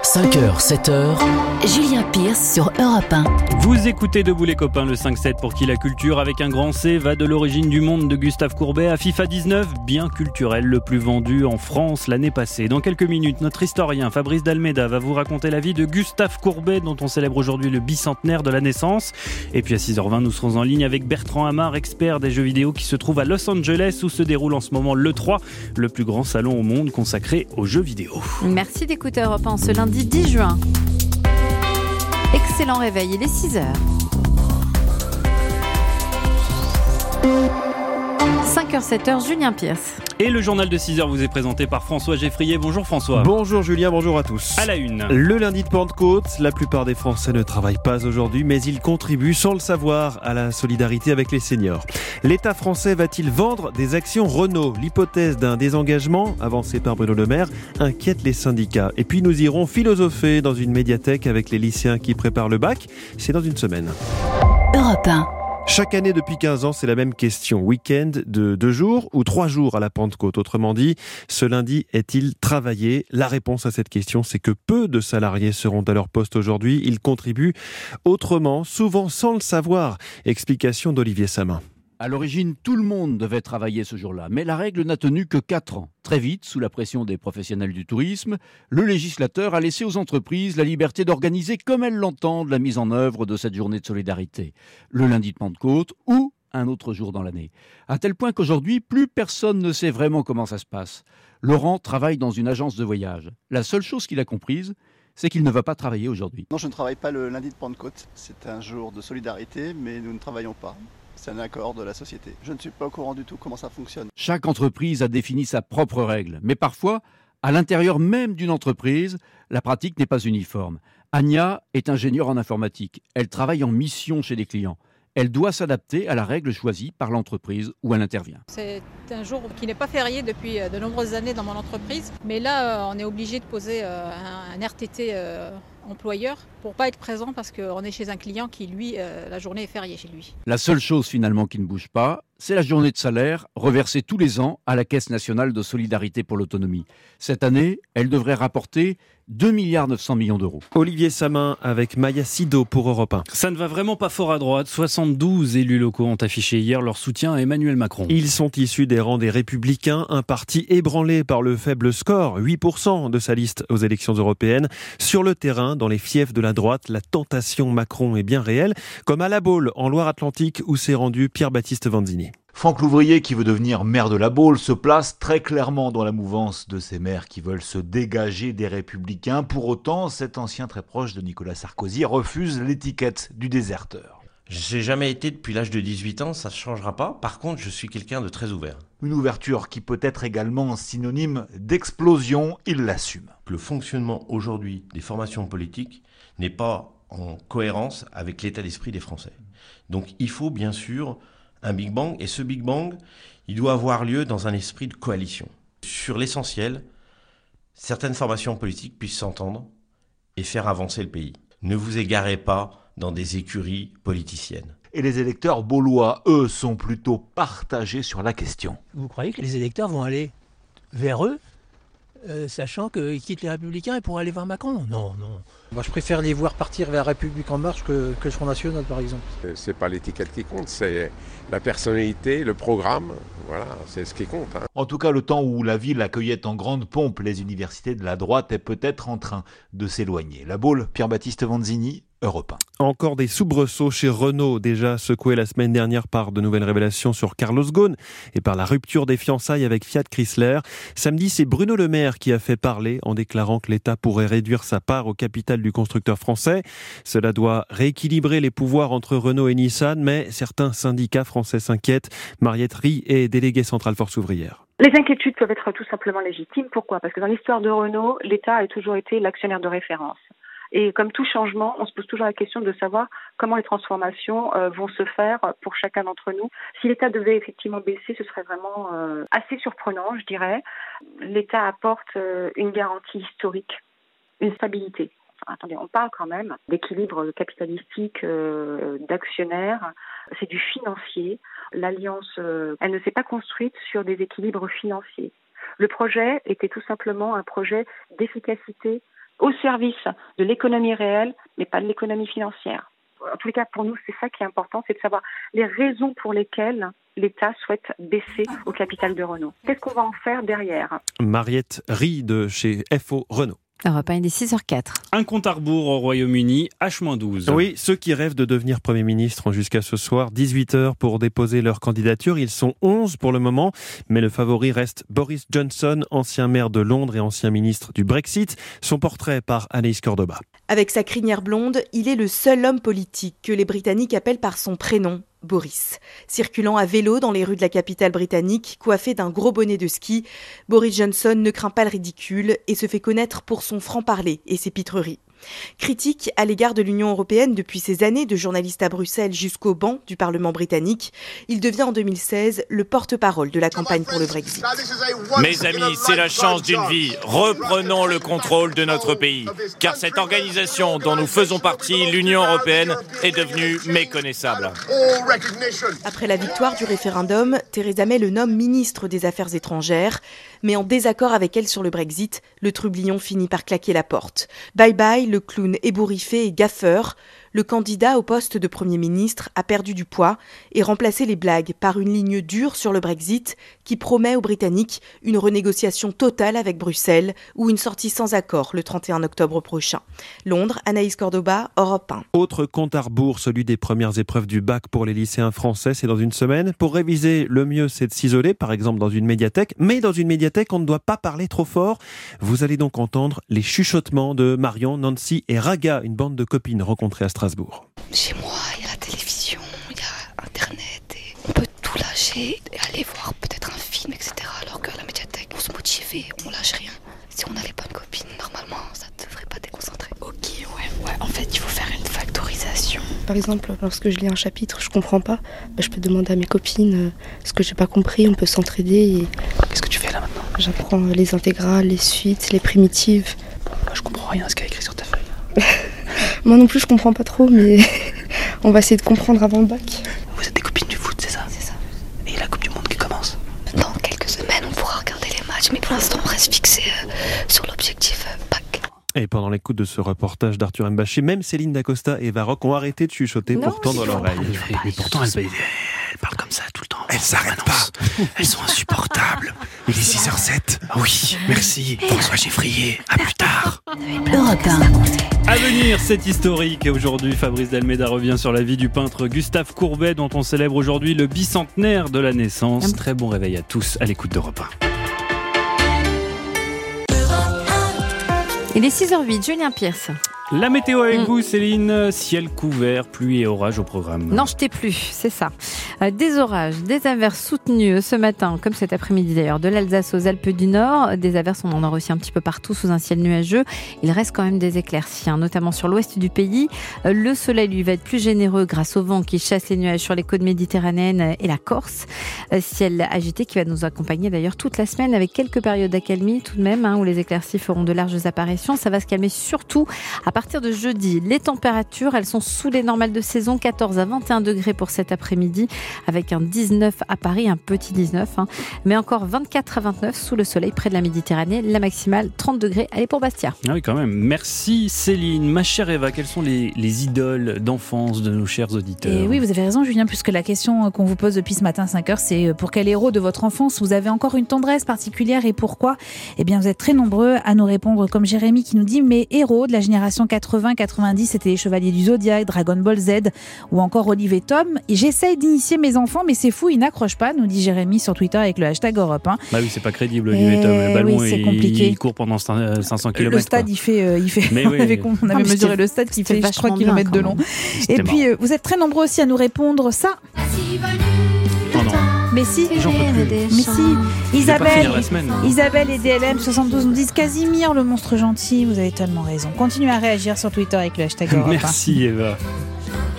5h, 7h. Julien Pierce sur Europe 1. Vous écoutez Debout les copains, le 5-7 pour qui la culture avec un grand C va de l'origine du monde de Gustave Courbet à FIFA 19, bien culturel, le plus vendu en France l'année passée. Dans quelques minutes, notre historien Fabrice Dalméda va vous raconter la vie de Gustave Courbet dont on célèbre aujourd'hui le bicentenaire de la naissance. Et puis à 6h20, nous serons en ligne avec Bertrand Amar, expert des jeux vidéo qui se trouve à Los Angeles où se déroule en ce moment l'E3, le plus grand salon au monde consacré aux jeux vidéo. Merci d'écouter Europe 1 ce lundi 10 juin. Excellent réveil, il est 6h. 5h, 7h, Julien Pierce. Et le journal de 6h vous est présenté par François Geffrier. Bonjour François. Bonjour Julien, bonjour à tous. À la une. Le lundi de Pentecôte, la plupart des Français ne travaillent pas aujourd'hui, mais ils contribuent sans le savoir à la solidarité avec les seniors. L'État français va-t-il vendre des actions Renault ? L'hypothèse d'un désengagement, avancée par Bruno Le Maire, inquiète les syndicats. Et puis nous irons philosopher dans une médiathèque avec les lycéens qui préparent le bac. C'est dans une semaine. Europe 1. Chaque année depuis 15 ans, c'est la même question. Week-end de 2 jours ou 3 jours à la Pentecôte. Autrement dit, ce lundi est-il travaillé ? La réponse à cette question, c'est que peu de salariés seront à leur poste aujourd'hui. Ils contribuent autrement, souvent sans le savoir. Explication d'Olivier Samin. À l'origine, tout le monde devait travailler ce jour-là, mais la règle n'a tenu que 4 ans. Très vite, sous la pression des professionnels du tourisme, le législateur a laissé aux entreprises la liberté d'organiser comme elles l'entendent la mise en œuvre de cette journée de solidarité. Le lundi de Pentecôte ou un autre jour dans l'année. À tel point qu'aujourd'hui, plus personne ne sait vraiment comment ça se passe. Laurent travaille dans une agence de voyage. La seule chose qu'il a comprise, c'est qu'il ne va pas travailler aujourd'hui. Non, je ne travaille pas le lundi de Pentecôte. C'est un jour de solidarité, mais nous ne travaillons pas. C'est un accord de la société. Je ne suis pas au courant du tout comment ça fonctionne. Chaque entreprise a défini sa propre règle, mais parfois, à l'intérieur même d'une entreprise, la pratique n'est pas uniforme. Anya est ingénieure en informatique. Elle travaille en mission chez les clients. Elle doit s'adapter à la règle choisie par l'entreprise où elle intervient. C'est un jour qui n'est pas férié depuis de nombreuses années dans mon entreprise. Mais là, on est obligé de poser un RTT employeur pour ne pas être présent parce qu'on est chez un client qui, lui, la journée est fériée chez lui. La seule chose finalement qui ne bouge pas, c'est la journée de salaire reversée tous les ans à la Caisse nationale de solidarité pour l'autonomie. Cette année, elle devrait rapporter 2,9 milliards d'euros. Olivier Samin avec Maya Sido pour Europe 1. Ça ne va vraiment pas fort à droite. 72 élus locaux ont affiché hier leur soutien à Emmanuel Macron. Ils sont issus des rangs des Républicains, un parti ébranlé par le faible score, 8% de sa liste aux élections européennes. Sur le terrain, dans les fiefs de la droite, la tentation Macron est bien réelle, comme à La Baule, en Loire-Atlantique, où s'est rendu Pierre-Baptiste Vanzini. Franck Louvrier, qui veut devenir maire de La Baule, se place très clairement dans la mouvance de ces maires qui veulent se dégager des Républicains. Pour autant, cet ancien très proche de Nicolas Sarkozy refuse l'étiquette du déserteur. Je n'ai jamais été depuis l'âge de 18 ans, ça ne changera pas. Par contre, je suis quelqu'un de très ouvert. Une ouverture qui peut être également synonyme d'explosion, il l'assume. Le fonctionnement aujourd'hui des formations politiques n'est pas en cohérence avec l'état d'esprit des Français. Donc il faut bien sûr un Big Bang, et ce Big Bang, il doit avoir lieu dans un esprit de coalition. Sur l'essentiel, certaines formations politiques puissent s'entendre et faire avancer le pays. Ne vous égarez pas dans des écuries politiciennes. Et les électeurs baulois, eux, sont plutôt partagés sur la question. Vous croyez que les électeurs vont aller vers eux, sachant qu'ils quittent les Républicains et pour aller vers Macron ? Non. Moi, je préfère les voir partir vers République En Marche que le Front National, par exemple. C'est pas l'étiquette qui compte, c'est la personnalité, le programme, voilà, c'est ce qui compte. En tout cas, le temps où la ville accueillait en grande pompe les universités de la droite est peut-être en train de s'éloigner. La Baule, Pierre-Baptiste Vanzini, Europe 1. Encore des soubresauts chez Renault, déjà secoués la semaine dernière par de nouvelles révélations sur Carlos Ghosn et par la rupture des fiançailles avec Fiat Chrysler. Samedi, c'est Bruno Le Maire qui a fait parler en déclarant que l'État pourrait réduire sa part au capital du constructeur français. Cela doit rééquilibrer les pouvoirs entre Renault et Nissan, mais certains syndicats français s'inquiètent. Mariette Rie est déléguée centrale Force ouvrière. Les inquiétudes peuvent être tout simplement légitimes. Pourquoi ? Parce que dans l'histoire de Renault, l'État a toujours été l'actionnaire de référence. Et comme tout changement, on se pose toujours la question de savoir comment les transformations vont se faire pour chacun d'entre nous. Si l'État devait effectivement baisser, ce serait vraiment assez surprenant, je dirais. L'État apporte une garantie historique, une stabilité. Attendez, on parle quand même d'équilibre capitalistique, d'actionnaires. C'est du financier. L'Alliance, elle ne s'est pas construite sur des équilibres financiers. Le projet était tout simplement un projet d'efficacité au service de l'économie réelle, mais pas de l'économie financière. En tous les cas, pour nous, c'est ça qui est important, c'est de savoir les raisons pour lesquelles l'État souhaite baisser au capital de Renault. Qu'est-ce qu'on va en faire derrière ? Mariette Rie de chez FO Renault. Europe 1, il est 6h04. Un compte à rebours au Royaume-Uni, H-12. Oui, ceux qui rêvent de devenir Premier ministre ont jusqu'à ce soir 18h pour déposer leur candidature. Ils sont 11 pour le moment, mais le favori reste Boris Johnson, ancien maire de Londres et ancien ministre du Brexit. Son portrait par Anaïs Cordoba. Avec sa crinière blonde, il est le seul homme politique que les Britanniques appellent par son prénom, Boris. Circulant à vélo dans les rues de la capitale britannique, coiffé d'un gros bonnet de ski, Boris Johnson ne craint pas le ridicule et se fait connaître pour son franc-parler et ses pitreries. Critique à l'égard de l'Union européenne depuis ses années de journaliste à Bruxelles jusqu'au banc du Parlement britannique, il devient en 2016 le porte-parole de la campagne pour le Brexit. Mes amis, c'est la chance d'une vie. Reprenons le contrôle de notre pays. Car cette organisation dont nous faisons partie, l'Union européenne, est devenue méconnaissable. Après la victoire du référendum, Theresa May le nomme ministre des Affaires étrangères. Mais en désaccord avec elle sur le Brexit, le trublion finit par claquer la porte. Bye bye, le clown ébouriffé et gaffeur. Le candidat au poste de Premier ministre a perdu du poids et remplacé les blagues par une ligne dure sur le Brexit qui promet aux Britanniques une renégociation totale avec Bruxelles ou une sortie sans accord le 31 octobre prochain. Londres, Anaïs Cordoba, Europe 1. Autre compte à rebours, celui des premières épreuves du bac pour les lycéens français, c'est dans une semaine. Pour réviser, le mieux c'est de s'isoler, par exemple dans une médiathèque. Mais dans une médiathèque, on ne doit pas parler trop fort. Vous allez donc entendre les chuchotements de Marion, Nancy et Raga, une bande de copines rencontrées à Strasbourg. Chez moi, il y a la télévision, il y a Internet et on peut tout lâcher et aller voir peut-être un film, etc. Alors qu'à la médiathèque, on se motive et on lâche rien. Si on a les bonnes copines, normalement, ça ne devrait pas déconcentrer. Ok, ouais, en fait, il faut faire une factorisation. Par exemple, lorsque je lis un chapitre, je comprends pas, je peux demander à mes copines ce que j'ai pas compris, on peut s'entraider. Qu'est-ce que tu fais là maintenant ? J'apprends les intégrales, les suites, les primitives. Moi, je comprends rien à ce qu'il y a écrit sur ta feuille. Moi non plus, je comprends pas trop, mais on va essayer de comprendre avant le bac. Vous êtes des copines du foot, c'est ça ? C'est ça. Et la Coupe du Monde qui commence ? Dans quelques semaines, on pourra regarder les matchs, mais pour l'instant, on reste fixé sur l'objectif bac. Et pendant l'écoute de ce reportage d'Arthur Mbaché, même Céline Dacosta et Varroc ont arrêté de chuchoter pour tendre l'oreille. Mais pourtant, elle parle comme ça tout le temps. Elles s'arrêtent pas. Elles sont insupportables. Il est 6h07. Oui, merci. François Geffrier. À plus tard. Europe 1. À venir, c'est historique. Et aujourd'hui, Fabrice Delmeda revient sur la vie du peintre Gustave Courbet, dont on célèbre aujourd'hui le bicentenaire de la naissance. Très bon réveil à tous à l'écoute d'Europe 1. Il est 6h08, Julien Pierce. La météo avec vous, Céline. Ciel couvert, pluie et orage au programme. N'en jetez plus, c'est ça. Des orages, des averses soutenues ce matin, comme cet après-midi d'ailleurs, de l'Alsace aux Alpes du Nord. Des averses, on en a reçu un petit peu partout sous un ciel nuageux. Il reste quand même des éclaircies, notamment sur l'ouest du pays. Le soleil, lui, va être plus généreux grâce au vent qui chasse les nuages sur les côtes méditerranéennes et la Corse. Ciel agité qui va nous accompagner d'ailleurs toute la semaine avec quelques périodes d'accalmie tout de même, où les éclaircies feront de larges apparitions. Ça va se calmer surtout à partir de jeudi. Les températures, elles sont sous les normales de saison, 14 à 21 degrés pour cet après-midi, avec un 19 à Paris, un petit 19, mais encore 24 à 29 sous le soleil près de la Méditerranée, la maximale 30 degrés. Allez pour Bastia. Ah oui, quand même. Merci Céline. Ma chère Eva, quelles sont les idoles d'enfance de nos chers auditeurs ? Et oui, vous avez raison Julien, puisque la question qu'on vous pose depuis ce matin 5h, c'est pour quel héros de votre enfance vous avez encore une tendresse particulière et pourquoi ? Eh bien, vous êtes très nombreux à nous répondre, comme Jérémy qui nous dit « Mes héros de la génération 80-90, c'était les Chevaliers du Zodiac, Dragon Ball Z ou encore Olive et Tom. Et j'essaye d'initier mes enfants, mais c'est fou, ils n'accrochent pas, nous dit Jérémy sur Twitter avec le hashtag Europe 1. Bah oui, c'est pas crédible, Olive et Tom. Le ballon, oui, c'est compliqué. Il court pendant 500 km. Le stade, il fait mais on avait mesuré le stade qui fait 3 km de long. Et puis, vous êtes très nombreux aussi à nous répondre ça. Oh non. Mais si, j'en peux plus. Mais si, Isabelle et DLM 72 nous disent Casimir, le monstre gentil. Vous avez tellement raison. Continuez à réagir sur Twitter avec le hashtag Europe 1. Merci Eva.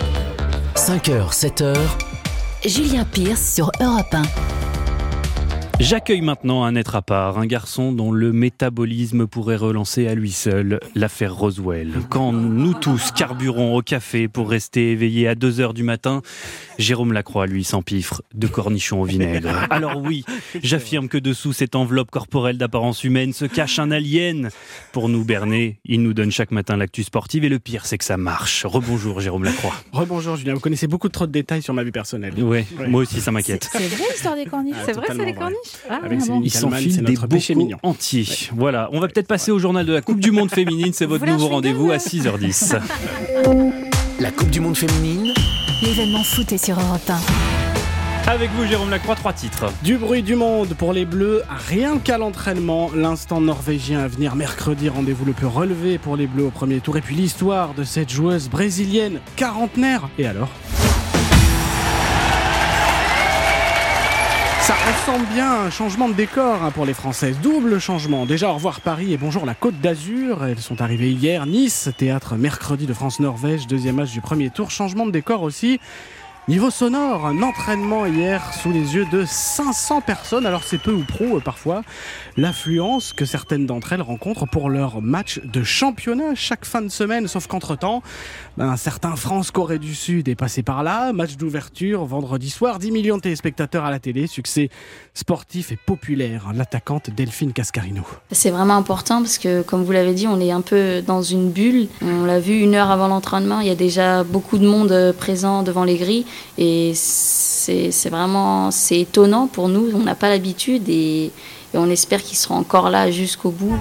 5h, 7h. Julien Pierce sur Europe 1. J'accueille maintenant un être à part, un garçon dont le métabolisme pourrait relancer à lui seul l'affaire Roswell. Quand nous tous carburons au café pour rester éveillés à 2h du matin, Jérôme Lacroix, lui, s'empiffre de cornichons au vinaigre. Alors oui, j'affirme que dessous cette enveloppe corporelle d'apparence humaine se cache un alien. Pour nous berner, il nous donne chaque matin l'actu sportive et le pire, c'est que ça marche. Rebonjour Jérôme Lacroix. Rebonjour Julien, vous connaissez beaucoup trop de détails sur ma vie personnelle. Ouais. Moi aussi ça m'inquiète. C'est vrai l'histoire des corniches? C'est vrai, c'est les corniches? Avec Céline Ils Kallmann, s'enfilent c'est des notre péché bocaux mignon. entiers. Voilà, on va peut-être passer au journal de la Coupe du Monde féminine. C'est votre nouveau rendez-vous à 6h10. La Coupe du Monde féminine. L'événement foot est sur Europe 1. Avec vous Jérôme Lacroix, 3 titres. Du bruit du monde pour les Bleus, rien qu'à l'entraînement. L'instant norvégien à venir mercredi, rendez-vous le plus relevé pour les Bleus au premier tour. Et puis l'histoire de cette joueuse brésilienne quarantenaire. Et alors ? Ça ressemble bien à un changement de décor pour les Françaises. Double changement. Déjà, au revoir Paris et bonjour la Côte d'Azur. Elles sont arrivées hier. Nice, théâtre mercredi de France-Norvège. Deuxième match du premier tour. Changement de décor aussi. Niveau sonore, un entraînement hier sous les yeux de 500 personnes. Alors c'est peu ou prou parfois l'affluence que certaines d'entre elles rencontrent pour leur match de championnat chaque fin de semaine. Sauf qu'entre-temps, un certain France-Corée du Sud est passé par là. Match d'ouverture vendredi soir, 10 millions de téléspectateurs à la télé. Succès sportif et populaire. L'attaquante Delphine Cascarino. C'est vraiment important parce que, comme vous l'avez dit, on est un peu dans une bulle. On l'a vu 1 heure avant l'entraînement. Il y a déjà beaucoup de monde présent devant les grilles. Et c'est étonnant pour nous, on n'a pas l'habitude et on espère qu'ils seront encore là jusqu'au bout.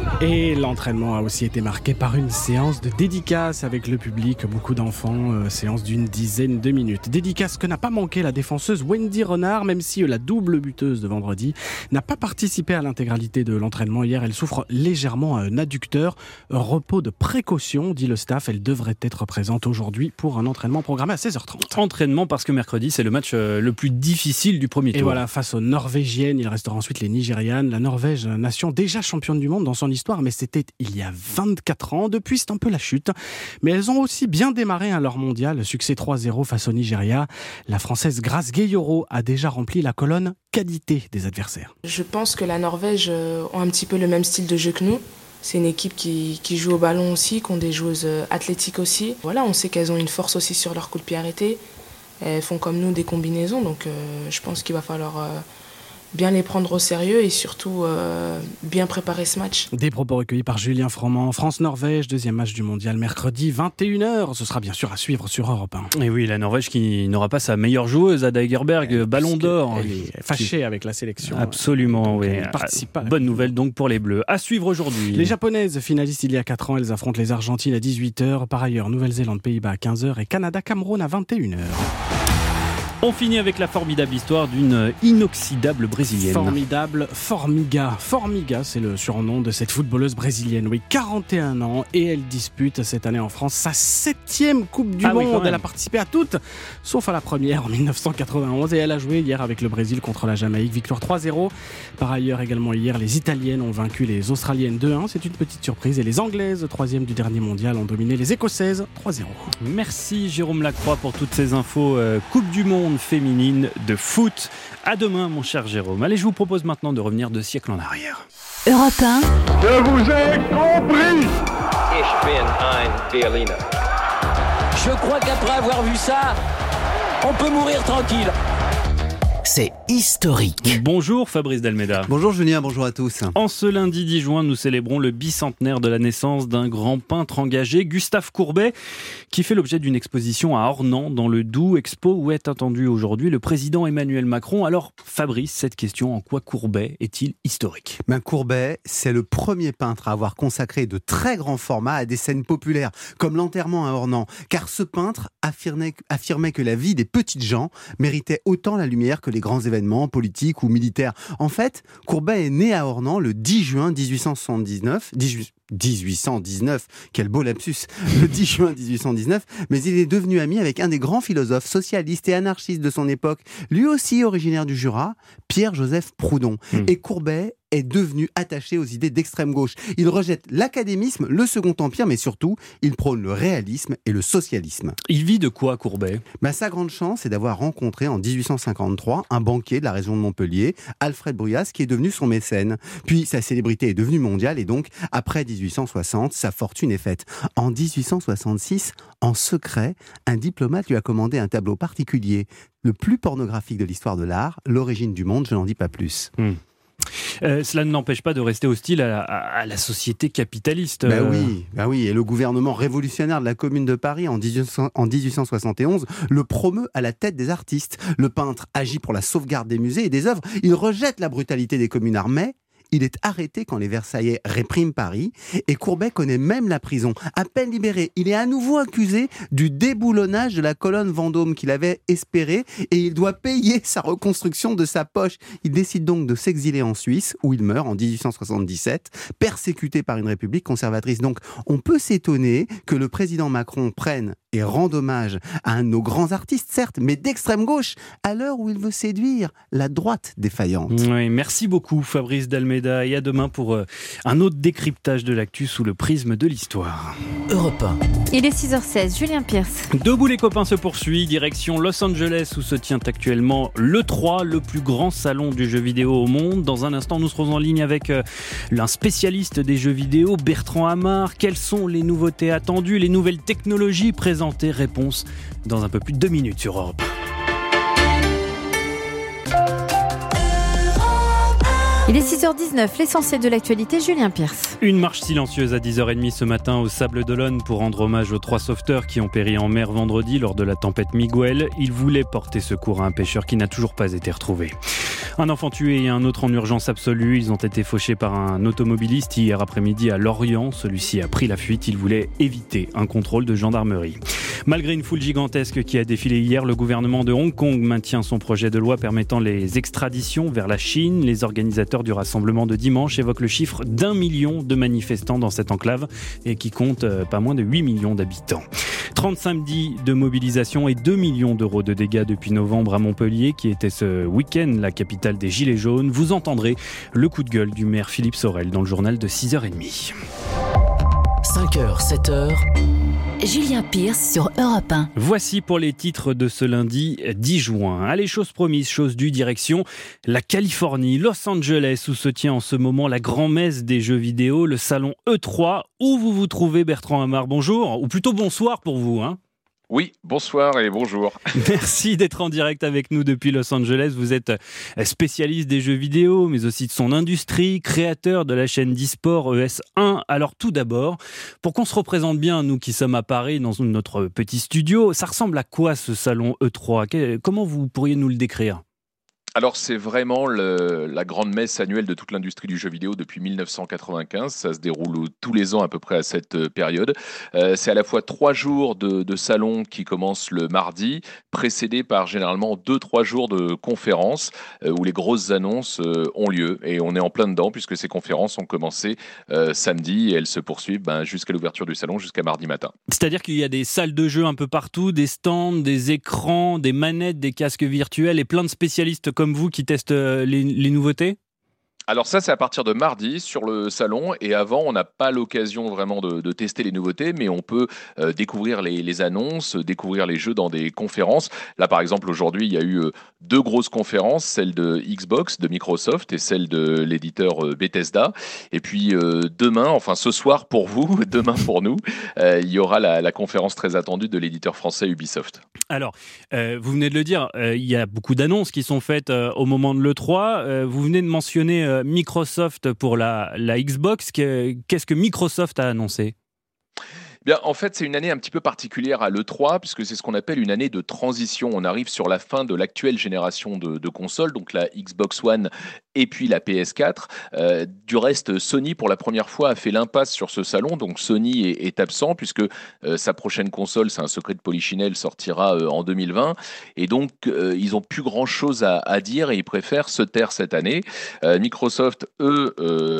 Et l'entraînement a aussi été marqué par une séance de dédicace avec le public, beaucoup d'enfants, séance d'une dizaine de minutes. Dédicace que n'a pas manqué la défenseuse Wendy Renard, même si la double buteuse de vendredi n'a pas participé à l'intégralité de l'entraînement. Hier, elle souffre légèrement à un adducteur, repos de précaution, dit le staff. Elle devrait être présente aujourd'hui pour un entraînement programmé à 16h30. Entraînement parce que mercredi, c'est le match le plus difficile du premier tour. Et voilà, face aux Norvégiennes, il restera ensuite les Nigérianes. La Norvège, nation déjà championne du monde dans son histoire, mais c'était il y a 24 ans. Depuis, c'est un peu la chute. Mais elles ont aussi bien démarré leur mondial. Succès 3-0 face au Nigeria. La Française Grace Gueyoro a déjà rempli la colonne qualité des adversaires. Je pense que la Norvège ont un petit peu le même style de jeu que nous. C'est une équipe qui joue au ballon aussi, qui ont des joueuses athlétiques aussi. Voilà, on sait qu'elles ont une force aussi sur leur coup de pied arrêté. Elles font comme nous des combinaisons, donc je pense qu'il va falloir bien les prendre au sérieux et surtout bien préparer ce match. Des propos recueillis par Julien Froment. France-Norvège, deuxième match du mondial mercredi 21h. Ce sera bien sûr à suivre sur Europe 1. Et oui, la Norvège qui n'aura pas sa meilleure joueuse, Ada Hegerberg, ballon d'or. Elle est fâchée avec la sélection. Absolument, oui. Elle participe pas. Bonne nouvelle donc pour les Bleus. À suivre aujourd'hui. Les Japonaises, finalistes il y a 4 ans, elles affrontent les Argentines à 18h. Par ailleurs, Nouvelle-Zélande, Pays-Bas à 15h et Canada-Cameroun à 21h. On finit avec la formidable histoire d'une inoxydable brésilienne. Formidable Formiga. Formiga, c'est le surnom de cette footballeuse brésilienne. Oui, 41 ans et elle dispute cette année en France sa 7e Coupe du Monde. Elle a participé à toutes, sauf à la première en 1991 et elle a joué hier avec le Brésil contre la Jamaïque. Victoire 3-0. Par ailleurs, également hier, les Italiennes ont vaincu les Australiennes 2-1. C'est une petite surprise. Et les Anglaises, 3e du dernier mondial, ont dominé les Écossaises 3-0. Merci Jérôme Lacroix pour toutes ces infos Coupe du Monde féminine de foot. À demain, mon cher Jérôme. Allez, je vous propose maintenant de revenir 2 siècles en arrière. Europe 1. Je vous ai compris. Ich bin ein Berliner. Je crois qu'après avoir vu ça, on peut mourir tranquille. C'est historique. Bonjour Fabrice Delmeda. Bonjour Julien, bonjour à tous. En ce lundi 10 juin, nous célébrons le bicentenaire de la naissance d'un grand peintre engagé, Gustave Courbet, qui fait l'objet d'une exposition à Ornans, dans le Doubs, expo où est attendu aujourd'hui le président Emmanuel Macron. Alors Fabrice, cette question, en quoi Courbet est-il historique ? Courbet, c'est le premier peintre à avoir consacré de très grands formats à des scènes populaires, comme l'enterrement à Ornans, car ce peintre affirmait que la vie des petites gens méritait autant la lumière que les grands événements politiques ou militaires. En fait, Courbet est né à Ornans le 10 juin 1819, quel beau lapsus, le 10 juin 1819, mais il est devenu ami avec un des grands philosophes socialistes et anarchistes de son époque, lui aussi originaire du Jura, Pierre-Joseph Proudhon. Et Courbet est devenu attaché aux idées d'extrême gauche. Il rejette l'académisme, le Second Empire, mais surtout, il prône le réalisme et le socialisme. Il vit de quoi, Courbet ? Sa grande chance, c'est d'avoir rencontré en 1853 un banquier de la région de Montpellier, Alfred Bruyas, qui est devenu son mécène. Puis sa célébrité est devenue mondiale et donc, après 1860, sa fortune est faite. En 1866, en secret, un diplomate lui a commandé un tableau particulier, le plus pornographique de l'histoire de l'art, L'origine du monde, je n'en dis pas plus. Cela ne n'empêche pas de rester hostile à la société capitaliste. Oui, et le gouvernement révolutionnaire de la Commune de Paris en 1871 le promeut à la tête des artistes. Le peintre agit pour la sauvegarde des musées et des œuvres. Il rejette la brutalité des communards, mais il est arrêté quand les Versaillais répriment Paris et Courbet connaît même la prison. À peine libéré, il est à nouveau accusé du déboulonnage de la colonne Vendôme qu'il avait espéré et il doit payer sa reconstruction de sa poche. Il décide donc de s'exiler en Suisse où il meurt en 1877, persécuté par une république conservatrice. Donc on peut s'étonner que le président Macron prenne et rende hommage à un de nos grands artistes, certes, mais d'extrême gauche, à l'heure où il veut séduire la droite défaillante. Oui, merci beaucoup Fabrice Dalméda et à demain pour un autre décryptage de l'actu sous le prisme de l'histoire. Europe 1. Il est 6h16, Julien Pierce. Debout les copains se poursuit, direction Los Angeles où se tient actuellement l'E3, le plus grand salon du jeu vidéo au monde. Dans un instant, nous serons en ligne avec l'un spécialiste des jeux vidéo, Bertrand Hamar. Quelles sont les nouveautés attendues, les nouvelles technologies présentées? Réponse dans un peu plus de 2 minutes sur Europe. Il est 6h19, l'essentiel de l'actualité, Julien Pierce. Une marche silencieuse à 10h30 ce matin au Sable d'Olonne pour rendre hommage aux 3 sauveteurs qui ont péri en mer vendredi lors de la tempête Miguel. Ils voulaient porter secours à un pêcheur qui n'a toujours pas été retrouvé. Un enfant tué et un autre en urgence absolue. Ils ont été fauchés par un automobiliste hier après-midi à Lorient. Celui-ci a pris la fuite. Il voulait éviter un contrôle de gendarmerie. Malgré une foule gigantesque qui a défilé hier, le gouvernement de Hong Kong maintient son projet de loi permettant les extraditions vers la Chine. Les organisateurs du rassemblement de dimanche évoquent le chiffre d'1 million de manifestants dans cette enclave et qui compte pas moins de 8 millions d'habitants. 30 samedis de mobilisation et 2 millions d'euros de dégâts depuis novembre à Montpellier, qui était ce week-end la capitale des Gilets jaunes. Vous entendrez le coup de gueule du maire Philippe Sorel dans le journal de 6h30. 5h, 7h. Julien Pierce sur Europe 1. Voici pour les titres de ce lundi 10 juin. Allez, chose promise, chose due, direction la Californie, Los Angeles, où se tient en ce moment la grand-messe des jeux vidéo, le salon E3, où vous vous trouvez, Bertrand Hamar. Bonjour, ou plutôt bonsoir pour vous, hein. Oui, bonsoir et bonjour. Merci d'être en direct avec nous depuis Los Angeles. Vous êtes spécialiste des jeux vidéo, mais aussi de son industrie, créateur de la chaîne d'e-sport ES1. Alors tout d'abord, pour qu'on se représente bien, nous qui sommes à Paris, dans notre petit studio, ça ressemble à quoi ce salon E3 ? Comment vous pourriez nous le décrire ? Alors c'est vraiment la grande messe annuelle de toute l'industrie du jeu vidéo depuis 1995. Ça se déroule tous les ans à peu près à cette période. C'est à la fois 3 jours de salon qui commencent le mardi, précédés par généralement 2-3 jours de conférences où les grosses annonces ont lieu. Et on est en plein dedans puisque ces conférences ont commencé samedi et elles se poursuivent jusqu'à l'ouverture du salon, jusqu'à mardi matin. C'est-à-dire qu'il y a des salles de jeu un peu partout, des stands, des écrans, des manettes, des casques virtuels et plein de spécialistes comme vous qui testent les nouveautés ? Alors ça, c'est à partir de mardi sur le salon, et avant, on n'a pas l'occasion vraiment de tester les nouveautés, mais on peut découvrir les annonces, découvrir les jeux dans des conférences. Là, par exemple, aujourd'hui, il y a eu 2 grosses conférences, celle de Xbox, de Microsoft, et celle de l'éditeur Bethesda. Et puis demain, enfin ce soir pour vous, demain pour nous, il y aura la conférence très attendue de l'éditeur français Ubisoft. Alors, vous venez de le dire, il y a beaucoup d'annonces qui sont faites au moment de l'E3. Vous venez de mentionner Microsoft pour la Xbox. Qu'est-ce que Microsoft a annoncé ? Bien, en fait, c'est une année un petit peu particulière à l'E3, puisque c'est ce qu'on appelle une année de transition. On arrive sur la fin de l'actuelle génération de consoles, donc la Xbox One et puis la PS4. Du reste, Sony, pour la première fois, a fait l'impasse sur ce salon. Donc Sony est absent, puisque sa prochaine console, c'est un secret de Polichinelle, sortira en 2020. Et donc, ils n'ont plus grand-chose à dire et ils préfèrent se taire cette année. Microsoft, eux,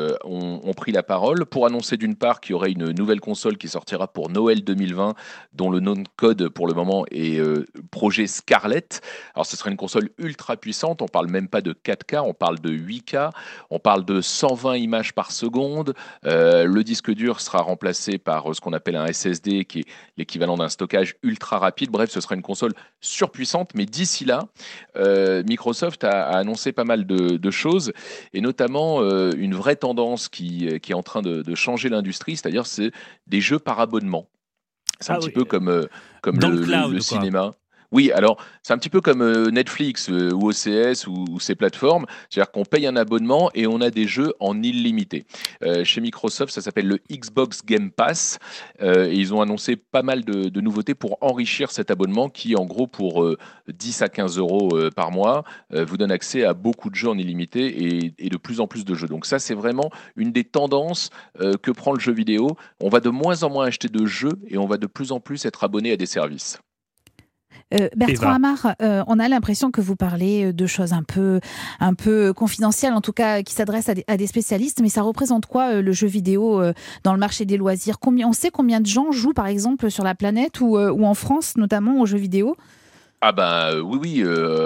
ont pris la parole pour annoncer d'une part qu'il y aurait une nouvelle console qui sortira pour Noël 2020, dont le nom de code pour le moment est projet Scarlett. Alors ce sera une console ultra puissante, on parle même pas de 4K, on parle de 8K. On parle de 120 images par seconde. Le disque dur sera remplacé par ce qu'on appelle un SSD, qui est l'équivalent d'un stockage ultra rapide. Bref, ce sera une console surpuissante. Mais d'ici là, Microsoft a annoncé pas mal de choses, et notamment une vraie tendance qui est en train de changer l'industrie, c'est-à-dire c'est des jeux par abonnement. C'est un petit peu comme le cinéma. Oui, alors c'est un petit peu comme Netflix ou OCS ou ces plateformes, c'est-à-dire qu'on paye un abonnement et on a des jeux en illimité. Chez Microsoft, ça s'appelle le Xbox Game Pass, et ils ont annoncé pas mal de nouveautés pour enrichir cet abonnement qui, en gros, pour 10 à 15 euros par mois, vous donne accès à beaucoup de jeux en illimité et de plus en plus de jeux. Donc ça, c'est vraiment une des tendances que prend le jeu vidéo. On va de moins en moins acheter de jeux et on va de plus en plus être abonné à des services. Bertrand Hamar, on a l'impression que vous parlez de choses un peu confidentielles, en tout cas qui s'adressent à des spécialistes, mais ça représente quoi le jeu vidéo dans le marché des loisirs ? On sait combien de gens jouent par exemple sur la planète ou en France notamment aux jeux vidéo ? Ah ben oui.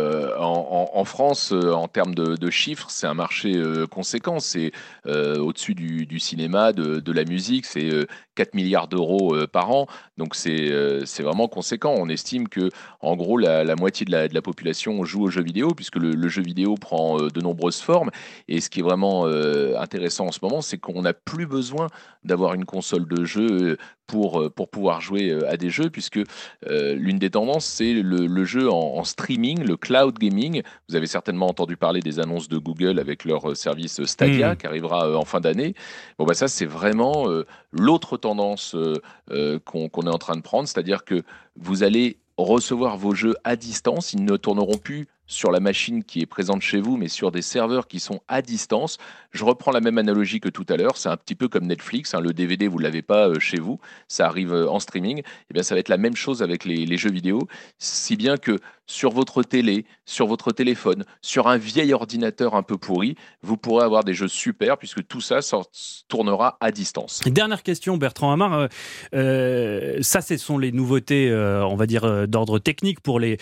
En France, en termes de chiffres, c'est un marché conséquent. C'est au-dessus du cinéma, de la musique. C'est 4 milliards d'euros par an. Donc c'est vraiment conséquent. On estime que en gros la moitié de la population joue aux jeux vidéo, puisque le jeu vidéo prend de nombreuses formes. Et ce qui est vraiment intéressant en ce moment, c'est qu'on n'a plus besoin d'avoir une console de jeu pour pouvoir jouer à des jeux, puisque l'une des tendances, c'est le jeu en streaming, le cloud gaming. Vous avez certainement entendu parler des annonces de Google avec leur service Stadia qui arrivera en fin d'année. Bon, ça, c'est vraiment l'autre tendance qu'on est en train de prendre, c'est-à-dire que vous allez recevoir vos jeux à distance. Ils ne tourneront plus sur la machine qui est présente chez vous, mais sur des serveurs qui sont à distance. Je reprends la même analogie que tout à l'heure. C'est un petit peu comme Netflix. Le DVD, vous ne l'avez pas chez vous. Ça arrive en streaming. Eh bien, ça va être la même chose avec les jeux vidéo. Si bien que sur votre télé, sur votre téléphone, sur un vieil ordinateur un peu pourri, vous pourrez avoir des jeux super, puisque tout ça tournera à distance. Dernière question, Bertrand Hamar. Ça, ce sont les nouveautés, on va dire, d'ordre technique pour les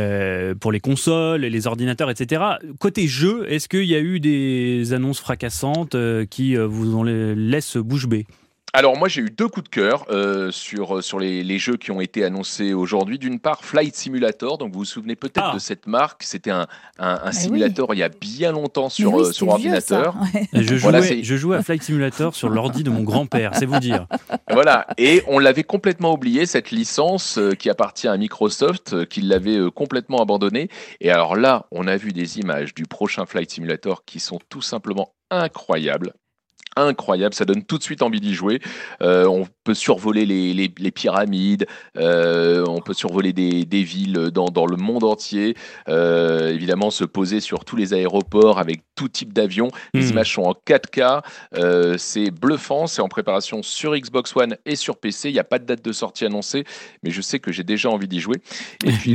consoles, les ordinateurs, etc. Côté jeu, est-ce qu'il y a eu des annonces fracassantes qui vous laissent bouche bée ? Alors moi j'ai eu 2 coups de cœur sur les jeux qui ont été annoncés aujourd'hui. D'une part, Flight Simulator, donc vous vous souvenez peut-être de cette marque, c'était un simulator il y a bien longtemps sur ordinateur. Je jouais à Flight Simulator sur l'ordi de mon grand-père, c'est vous dire. Voilà, et on l'avait complètement oublié, cette licence qui appartient à Microsoft, qui l'avait complètement abandonnée. Et alors là, on a vu des images du prochain Flight Simulator qui sont tout simplement incroyables. Ça donne tout de suite envie d'y jouer. On peut survoler les pyramides, on peut survoler des villes dans le monde entier, évidemment se poser sur tous les aéroports avec tout type d'avion. Les images sont en 4K, c'est bluffant, c'est en préparation sur Xbox One et sur PC. Il n'y a pas de date de sortie annoncée, mais je sais que j'ai déjà envie d'y jouer. Et puis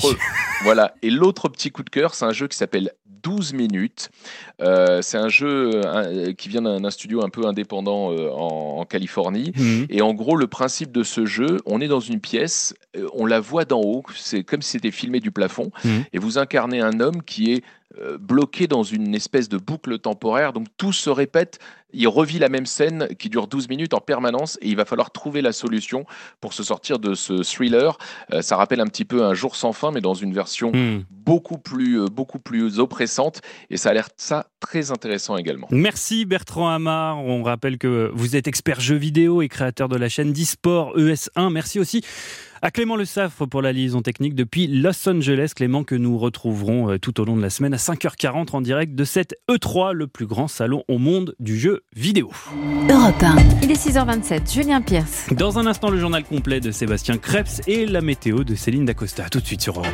et l'autre petit coup de cœur, c'est un jeu qui s'appelle 12 minutes. C'est un jeu qui vient d'un studio un peu indépendant en Californie. Et en gros, le principe de ce jeu, on est dans une pièce, on la voit d'en haut, c'est comme si c'était filmé du plafond, et vous incarnez un homme qui est bloqué dans une espèce de boucle temporaire, donc tout se répète, il revit la même scène qui dure 12 minutes en permanence, et il va falloir trouver la solution pour se sortir de ce thriller. Ça rappelle un petit peu Un jour sans fin, mais dans une version beaucoup plus oppressante, et ça a l'air très intéressant également. Merci Bertrand Hamar, on rappelle que vous êtes expert jeux vidéo et créateur de la chaîne d'e-sport ES1. Merci aussi à Clément Le Saffre pour la liaison technique depuis Los Angeles. Clément que nous retrouverons tout au long de la semaine à 5h40 en direct de cette E3, le plus grand salon au monde du jeu vidéo. Europe 1. Il est 6h27, Julien Pierce. Dans un instant, le journal complet de Sébastien Krebs et la météo de Céline Dacosta. Tout de suite sur Europe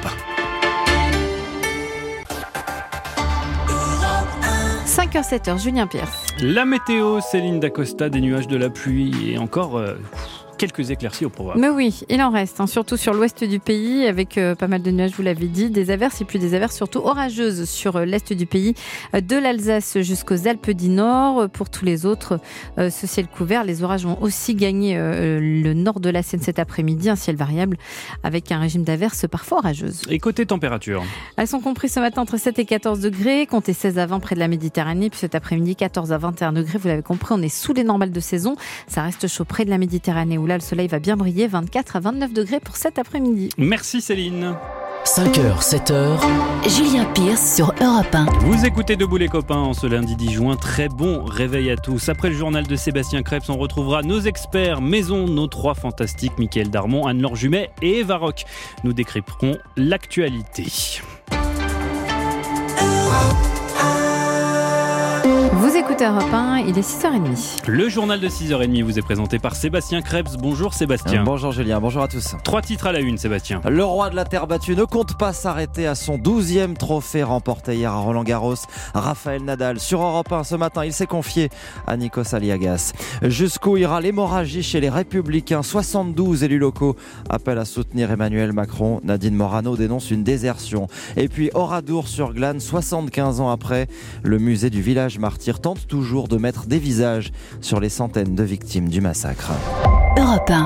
1. 5h07, Julien Pierce. La météo, Céline Dacosta, des nuages, de la pluie et encore quelques éclaircies au programme. Mais oui, il en reste, surtout sur l'ouest du pays, avec pas mal de nuages, vous l'avez dit, des averses, et puis des averses surtout orageuses sur l'est du pays, de l'Alsace jusqu'aux Alpes du Nord. Pour tous les autres, ce ciel couvert, les orages vont aussi gagner le nord de la Seine cet après-midi, un ciel variable avec un régime d'averses parfois orageuses. Et côté température, elles sont comprises ce matin entre 7 et 14 degrés, comptez 16 à 20 près de la Méditerranée, puis cet après-midi 14 à 21 degrés, vous l'avez compris, on est sous les normales de saison, ça reste chaud près de la Méditerranée où là le soleil va bien briller, 24 à 29 degrés pour cet après-midi. Merci Céline. 5h, 7h, Julien Pierce sur Europe 1. Vous écoutez Debout les copains en ce lundi 10 juin. Très bon réveil à tous. Après le journal de Sébastien Krebs, on retrouvera nos experts maison, nos 3 fantastiques, Mickaël Darmon, Anne-Laure Jumet et Eva Roch. Nous décrypterons l'actualité. Vous écoutez Europe 1, il est 6h30. Le journal de 6h30 vous est présenté par Sébastien Krebs. Bonjour Sébastien. Bonjour Julien, bonjour à tous. 3 titres à la une Sébastien. Le roi de la terre battue ne compte pas s'arrêter à son 12e trophée remporté hier à Roland-Garros. Rafael Nadal sur Europe 1 ce matin, il s'est confié à Nikos Aliagas. Jusqu'où ira l'hémorragie chez les Républicains? 72 élus locaux appellent à soutenir Emmanuel Macron. Nadine Morano dénonce une désertion. Et puis Oradour-sur-Glane, 75 ans après, le musée du village martyr tente toujours de mettre des visages sur les centaines de victimes du massacre. Europe 1.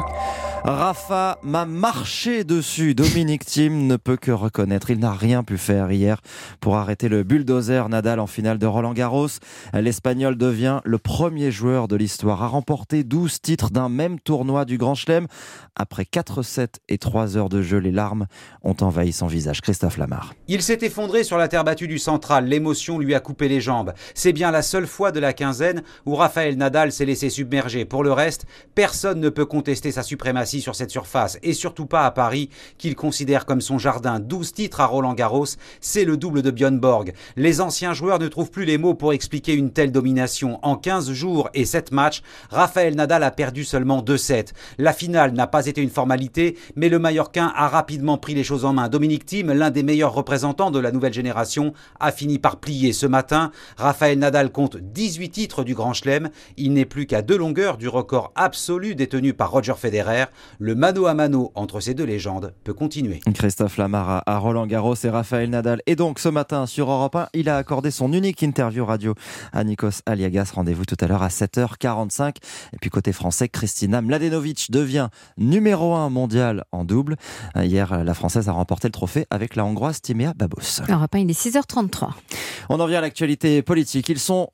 Rafa m'a marché dessus. Dominic Thiem ne peut que reconnaître. Il n'a rien pu faire hier pour arrêter le bulldozer Nadal en finale de Roland-Garros. L'Espagnol devient le premier joueur de l'histoire à remporter 12 titres d'un même tournoi du Grand Chelem. Après 4 sets et 3 heures de jeu, les larmes ont envahi son visage. Christophe Lamar. Il s'est effondré sur la terre battue du Central. L'émotion lui a coupé les jambes. C'est bien la seule fois de la quinzaine où Rafael Nadal s'est laissé submerger. Pour le reste, personne ne peut contester sa suprématie sur cette surface, et surtout pas à Paris, qu'il considère comme son jardin. 12 titres à Roland-Garros, c'est le double de Björn Borg. Les anciens joueurs ne trouvent plus les mots pour expliquer une telle domination. En 15 jours et 7 matchs, Rafael Nadal a perdu seulement 2 sets. La finale n'a pas été une formalité, mais le Mallorquin a rapidement pris les choses en main. Dominic Thiem, l'un des meilleurs représentants de la nouvelle génération, a fini par plier ce matin. Rafael Nadal compte 18 titres du Grand Chelem. Il n'est plus qu'à 2 longueurs du record absolu détenu par Roger Federer. Le mano à mano entre ces 2 légendes peut continuer. Christophe Lamar à Roland-Garros et Rafael Nadal. Et donc ce matin sur Europe 1, il a accordé son unique interview radio à Nikos Aliagas. Rendez-vous tout à l'heure à 7h45. Et puis côté français, Kristina Mladenovic devient numéro 1 mondial en double. Hier, la Française a remporté le trophée avec la Hongroise Timea Babos. Europe 1, il est 6h33. On en vient à l'actualité politique. Ils sont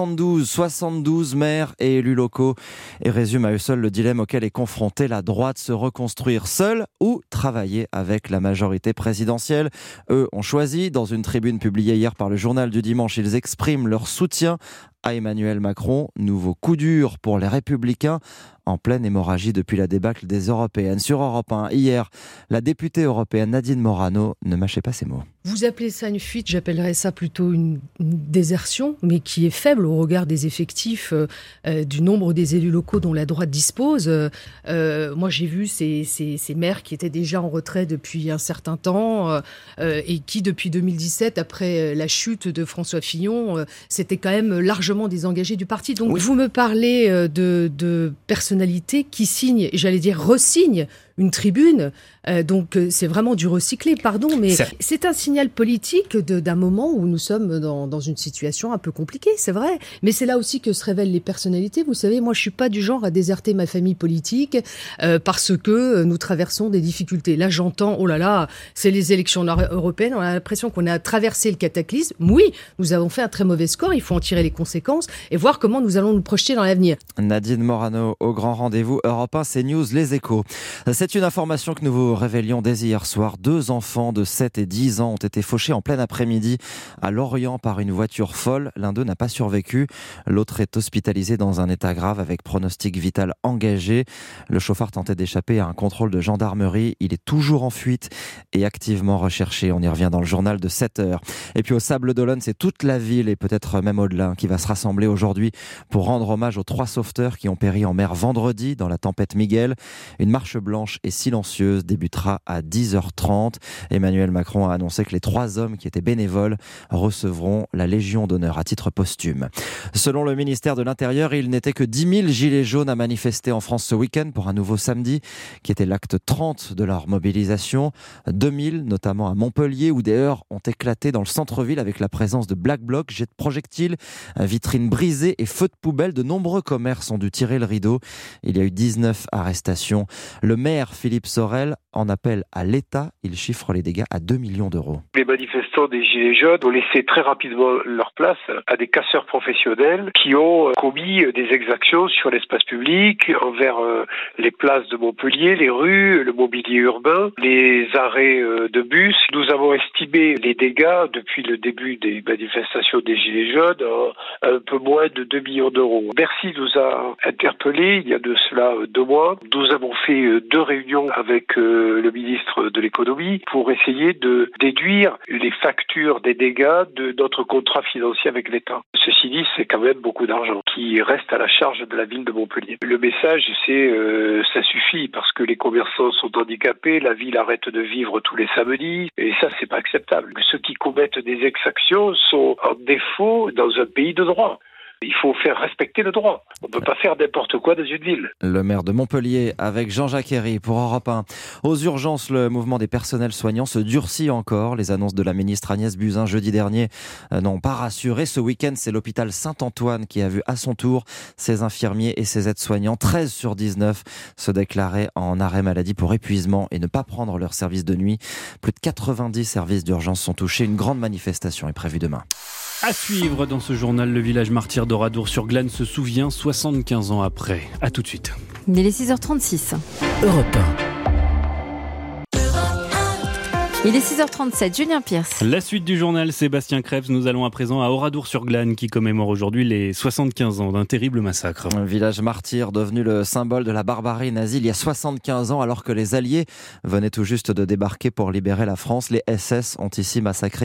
72 maires et élus locaux et résument à eux seuls le dilemme auquel est confrontée la droite, se reconstruire seule ou travailler avec la majorité présidentielle. Eux ont choisi, dans une tribune publiée hier par le journal du dimanche, ils expriment leur soutien à Emmanuel Macron. Nouveau coup dur pour les Républicains en pleine hémorragie depuis la débâcle des Européennes. Sur Europe 1, hier, la députée européenne Nadine Morano ne mâchait pas ses mots. Vous appelez ça une fuite, j'appellerais ça plutôt une désertion, mais qui est faible au regard des effectifs du nombre des élus locaux dont la droite dispose. Moi, j'ai vu ces maires qui étaient déjà en retrait depuis un certain temps et qui, depuis 2017, après la chute de François Fillon, s'étaient quand même largement désengagés du parti. Donc, oui. Vous me parlez de personnalités qui signent, j'allais dire re-signent, une tribune, donc c'est vraiment du recyclé, pardon, mais c'est un signal politique d'un moment où nous sommes dans une situation un peu compliquée, c'est vrai, mais c'est là aussi que se révèlent les personnalités. Vous savez, moi je suis pas du genre à déserter ma famille politique parce que nous traversons des difficultés. Là j'entends, oh là là, c'est les élections européennes, on a l'impression qu'on a traversé le cataclysme. Oui, nous avons fait un très mauvais score, il faut en tirer les conséquences et voir comment nous allons nous projeter dans l'avenir. Nadine Morano au grand rendez-vous Europe 1, CNews, Les Échos. C'est une information que nous vous révélions dès hier soir. 2 enfants de 7 et 10 ans ont été fauchés en plein après-midi à Lorient par une voiture folle. L'un d'eux n'a pas survécu. L'autre est hospitalisé dans un état grave avec pronostic vital engagé. Le chauffeur tentait d'échapper à un contrôle de gendarmerie. Il est toujours en fuite et activement recherché. On y revient dans le journal de 7h. Et puis au Sable d'Olonne, c'est toute la ville et peut-être même au-delà qui va se rassembler aujourd'hui pour rendre hommage aux 3 sauveteurs qui ont péri en mer vendredi dans la tempête Miguel. Une marche blanche et silencieuse débutera à 10h30. Emmanuel Macron a annoncé que les 3 hommes qui étaient bénévoles recevront la Légion d'honneur à titre posthume. Selon le ministère de l'Intérieur, il n'était que 10 000 gilets jaunes à manifester en France ce week-end pour un nouveau samedi, qui était l'acte 30 de leur mobilisation. 2000, notamment à Montpellier, où des heurts ont éclaté dans le centre-ville avec la présence de Black Bloc, jets de projectiles, vitrines brisées et feux de poubelle. De nombreux commerces ont dû tirer le rideau. Il y a eu 19 arrestations. Le maire Philippe Sorel en appelle à l'État. Il chiffre les dégâts à 2 millions d'euros. Les manifestants des Gilets jaunes ont laissé très rapidement leur place à des casseurs professionnels qui ont commis des exactions sur l'espace public, envers les places de Montpellier, les rues, le mobilier urbain, les arrêts de bus. Nous avons estimé les dégâts depuis le début des manifestations des Gilets jaunes à un peu moins de 2 millions d'euros. Bercy nous a interpellés il y a de cela 2 mois. Nous avons fait 2 réunions avec le ministre de l'économie pour essayer de déduire les factures des dégâts de notre contrat financier avec l'État. Ceci dit, c'est quand même beaucoup d'argent qui reste à la charge de la ville de Montpellier. Le message, c'est ça suffit parce que les commerçants sont handicapés, la ville arrête de vivre tous les samedis et ça, c'est pas acceptable. Ceux qui commettent des exactions sont en défaut dans un pays de droit. Il faut faire respecter le droit. On ne peut pas faire n'importe quoi dans une ville. Le maire de Montpellier avec Jean-Jacques Herry pour Europe 1. Aux urgences, le mouvement des personnels soignants se durcit encore. Les annonces de la ministre Agnès Buzyn jeudi dernier n'ont pas rassuré. Ce week-end, c'est l'hôpital Saint-Antoine qui a vu à son tour ses infirmiers et ses aides-soignants, 13 sur 19, se déclarer en arrêt maladie pour épuisement et ne pas prendre leur service de nuit. Plus de 90 services d'urgence sont touchés. Une grande manifestation est prévue demain. À suivre dans ce journal, le village martyr d'Oradour-sur-Glane se souvient 75 ans après. À tout de suite. Il est 6h36. Europe 1. Il est 6h37, Julien Pierce. La suite du journal, Sébastien Krebs. Nous allons à présent à Oradour-sur-Glane qui commémore aujourd'hui les 75 ans d'un terrible massacre. Un village martyr devenu le symbole de la barbarie nazie il y a 75 ans alors que les Alliés venaient tout juste de débarquer pour libérer la France. Les SS ont ici massacré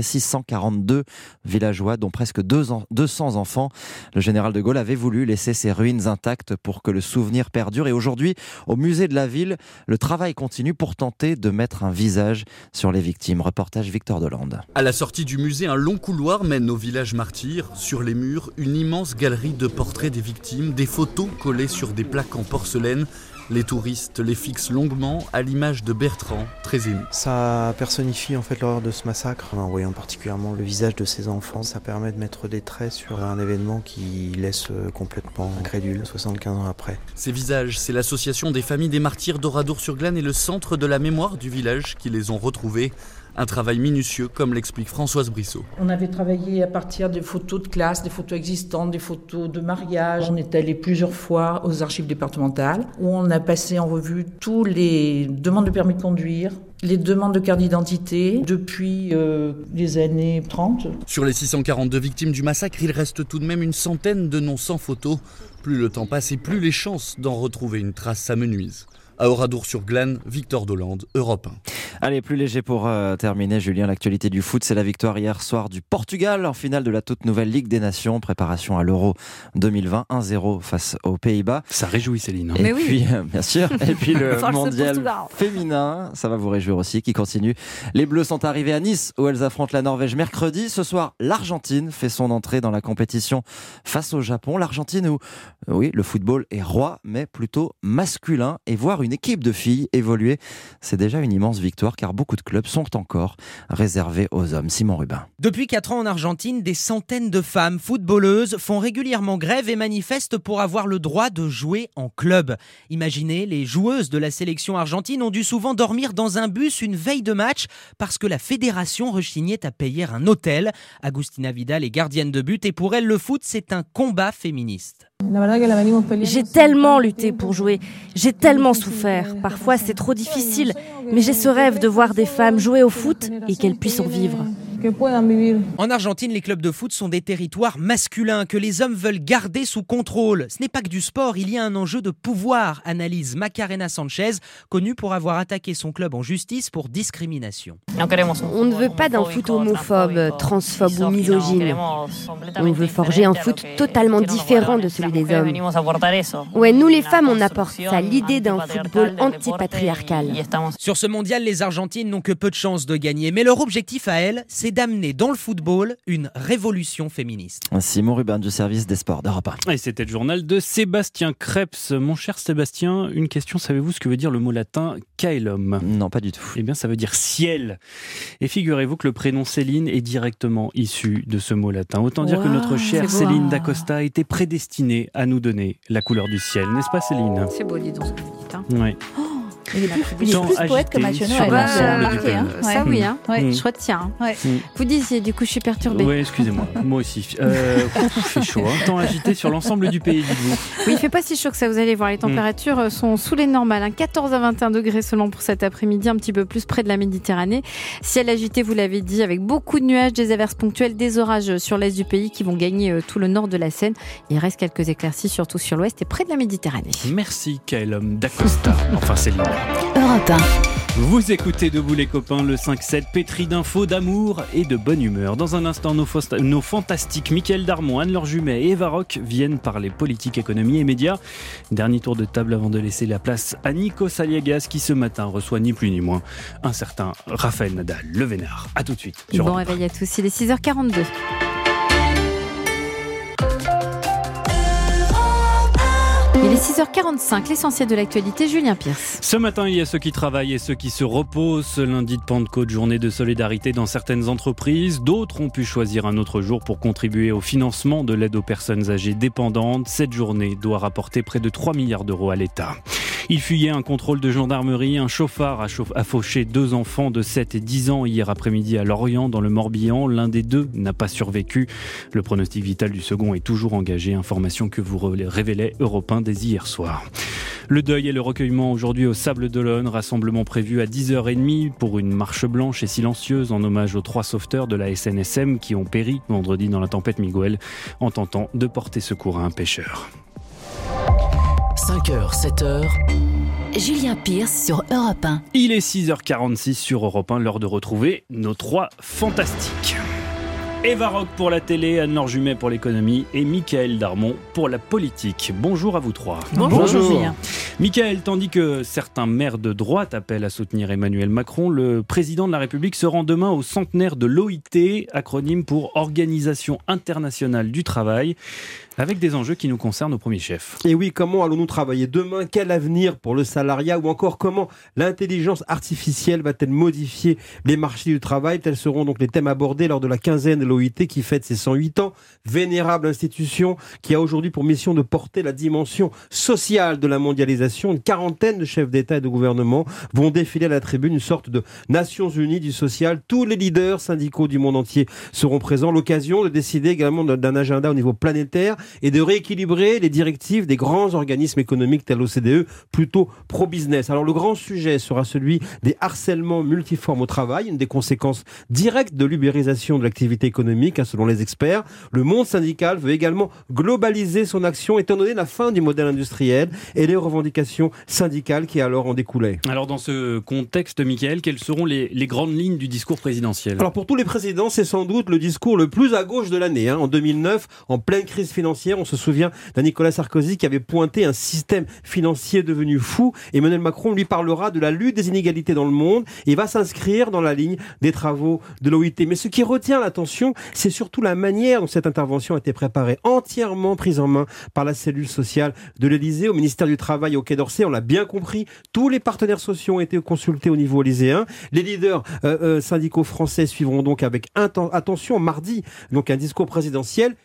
642 villageois dont presque 200 enfants. Le général de Gaulle avait voulu laisser ces ruines intactes pour que le souvenir perdure et aujourd'hui, au musée de la ville, le travail continue pour tenter de mettre un visage sur les victimes. Reportage Victor Delande. À la sortie du musée, un long couloir mène au village martyr. Sur les murs, une immense galerie de portraits des victimes, des photos collées sur des plaques en porcelaine. Les touristes les fixent longuement à l'image de Bertrand, très ému. Ça personnifie en fait l'horreur de ce massacre. En voyant particulièrement le visage de ces enfants, ça permet de mettre des traits sur un événement qui laisse complètement incrédule 75 ans après. Ces visages, c'est l'association des familles des martyrs d'Oradour-sur-Glane et le centre de la mémoire du village qui les ont retrouvés. Un travail minutieux, comme l'explique Françoise Brissot. On avait travaillé à partir des photos de classe, des photos existantes, des photos de mariage. On est allé plusieurs fois aux archives départementales où on a passé en revue tous les demandes de permis de conduire, les demandes de carte d'identité depuis les années 30. Sur les 642 victimes du massacre, il reste tout de même une centaine de noms sans photo. Plus le temps passe et plus les chances d'en retrouver une trace s'amenuisent. À Oradour-sur-Glane, Victor Delande, Europe 1. Allez, plus léger pour terminer, Julien, l'actualité du foot, c'est la victoire hier soir du Portugal en finale de la toute nouvelle Ligue des Nations, préparation à l'Euro 2020, 1-0 face aux Pays-Bas. Ça réjouit Céline. Et puis, bien sûr, et puis le mondial féminin, ça va vous réjouir aussi, qui continue. Les Bleus sont arrivés à Nice où elles affrontent la Norvège mercredi. Ce soir, l'Argentine fait son entrée dans la compétition face au Japon. L'Argentine où, oui, le football est roi, mais plutôt masculin, et voir une équipe de filles évoluer, c'est déjà une immense victoire car beaucoup de clubs sont encore réservés aux hommes. Simon Rubin. Depuis 4 ans en Argentine, des centaines de femmes footballeuses font régulièrement grève et manifestent pour avoir le droit de jouer en club. Imaginez, les joueuses de la sélection argentine ont dû souvent dormir dans un bus une veille de match parce que la fédération rechignait à payer un hôtel. Agustina Vidal est gardienne de but et pour elle, le foot, c'est un combat féministe. J'ai tellement lutté pour jouer, j'ai tellement souffert. Parfois c'est trop difficile, mais j'ai ce rêve de voir des femmes jouer au foot et qu'elles puissent en vivre. En Argentine, les clubs de foot sont des territoires masculins que les hommes veulent garder sous contrôle. Ce n'est pas que du sport, il y a un enjeu de pouvoir, analyse Macarena Sanchez, connue pour avoir attaqué son club en justice pour discrimination. On ne veut pas d'un foot homophobe, transphobe ou misogyne. On veut forger un foot totalement différent de celui des hommes. Ouais, nous les femmes, on apporte ça, l'idée d'un football anti-patriarcal. Sur ce mondial, les Argentines n'ont que peu de chances de gagner, mais leur objectif à elles, c'est d'amener dans le football une révolution féministe. Simon Rubin du service des sports d'Europe 1. Et c'était le journal de Sébastien Krebs. Mon cher Sébastien, une question, savez-vous ce que veut dire le mot latin caelum ? Non, pas du tout. Eh bien, ça veut dire ciel. Et figurez-vous que le prénom Céline est directement issu de ce mot latin. Autant dire que notre chère Céline d'Acosta était prédestinée à nous donner la couleur du ciel. N'est-ce pas, Céline ? C'est beau, dis donc ce que vous dites. Hein. Oui. Il est plus poète que Mathieu Noël. Ça oui, je retiens. Vous disiez, du coup je suis perturbée. Oui, excusez-moi, moi aussi. Il fait chaud, temps agité sur l'ensemble du pays, dites-vous. Oui, il ne fait pas si chaud que ça, vous allez voir, les températures sont sous les normales, 14 à 21 degrés seulement pour cet après-midi, un petit peu plus près de la Méditerranée. Ciel agité, vous l'avez dit, avec beaucoup de nuages, des averses ponctuelles, des orages sur l'est du pays qui vont gagner tout le nord de la Seine. Il reste quelques éclaircies, surtout sur l'ouest et près de la Méditerranée. Merci Kaelum d'Acosta, enfin Céline. Europe 1. Vous écoutez Debout les copains, le 5-7, pétri d'infos, d'amour et de bonne humeur. Dans un instant, nos fantastiques Mickaël Darmon, Anne-Laure Jumet et Eva Roch viennent parler politique, économie et médias. Dernier tour de table avant de laisser la place à Nikos Aliagas qui ce matin reçoit ni plus ni moins un certain Raphaël Nadal, le vénard. A tout de suite. Bon réveil à tous, il est 6h42. Il est 6h45, l'essentiel de l'actualité, Julien Pierce. Ce matin, il y a ceux qui travaillent et ceux qui se reposent. Ce lundi de Pentecôte, journée de solidarité dans certaines entreprises. D'autres ont pu choisir un autre jour pour contribuer au financement de l'aide aux personnes âgées dépendantes. Cette journée doit rapporter près de 3 milliards d'euros à l'État. Il fuyait un contrôle de gendarmerie. Un chauffard a fauché 2 enfants de 7 et 10 ans hier après-midi à Lorient, dans le Morbihan. L'un des 2 n'a pas survécu. Le pronostic vital du second est toujours engagé. Information que vous révélait Europe 1 dès hier soir. Le deuil et le recueillement aujourd'hui au Sable d'Olonne. Rassemblement prévu à 10h30 pour une marche blanche et silencieuse en hommage aux 3 sauveteurs de la SNSM qui ont péri vendredi dans la tempête Miguel en tentant de porter secours à un pêcheur. 5h, 7h. Julien Pierce sur Europe 1. Il est 6h46 sur Europe 1, l'heure de retrouver nos 3 fantastiques. Eva Roch pour la télé, Anne-Laure Jumet pour l'économie et Mickaël Darmon pour la politique. Bonjour à vous 3. Bonjour. Mickaël, tandis que certains maires de droite appellent à soutenir Emmanuel Macron, le président de la République se rend demain au centenaire de l'OIT, acronyme pour Organisation internationale du travail, avec des enjeux qui nous concernent au premier chef. Et oui, comment allons-nous travailler demain ? Quel avenir pour le salariat ? Ou encore comment l'intelligence artificielle va-t-elle modifier les marchés du travail ? Tels seront donc les thèmes abordés lors de la quinzaine de l'OIT qui fête ses 108 ans. Vénérable institution qui a aujourd'hui pour mission de porter la dimension sociale de la mondialisation. Une quarantaine de chefs d'État et de gouvernement vont défiler à la tribune, une sorte de Nations Unies du social. Tous les leaders syndicaux du monde entier seront présents. L'occasion de décider également d'un agenda au niveau planétaire et de rééquilibrer les directives des grands organismes économiques tels l'OCDE, plutôt pro-business. Alors le grand sujet sera celui des harcèlements multiformes au travail, une des conséquences directes de l'ubérisation de l'activité économique, selon les experts. Le monde syndical veut également globaliser son action étant donné la fin du modèle industriel et les revendications syndicales qui alors en découlaient. Alors dans ce contexte, Mickaël, quelles seront les grandes lignes du discours présidentiel ? Alors pour tous les présidents, c'est sans doute le discours le plus à gauche de l'année. En 2009, en pleine crise financière, on se souvient d'un Nicolas Sarkozy qui avait pointé un système financier devenu fou. Emmanuel Macron lui parlera de la lutte des inégalités dans le monde et va s'inscrire dans la ligne des travaux de l'OIT. Mais ce qui retient l'attention, c'est surtout la manière dont cette intervention a été préparée, entièrement prise en main par la cellule sociale de l'Élysée, au ministère du Travail, au Quai d'Orsay. On l'a bien compris, tous les partenaires sociaux ont été consultés au niveau élyséen. Les leaders syndicaux français suivront donc avec attention mardi donc un discours présidentiel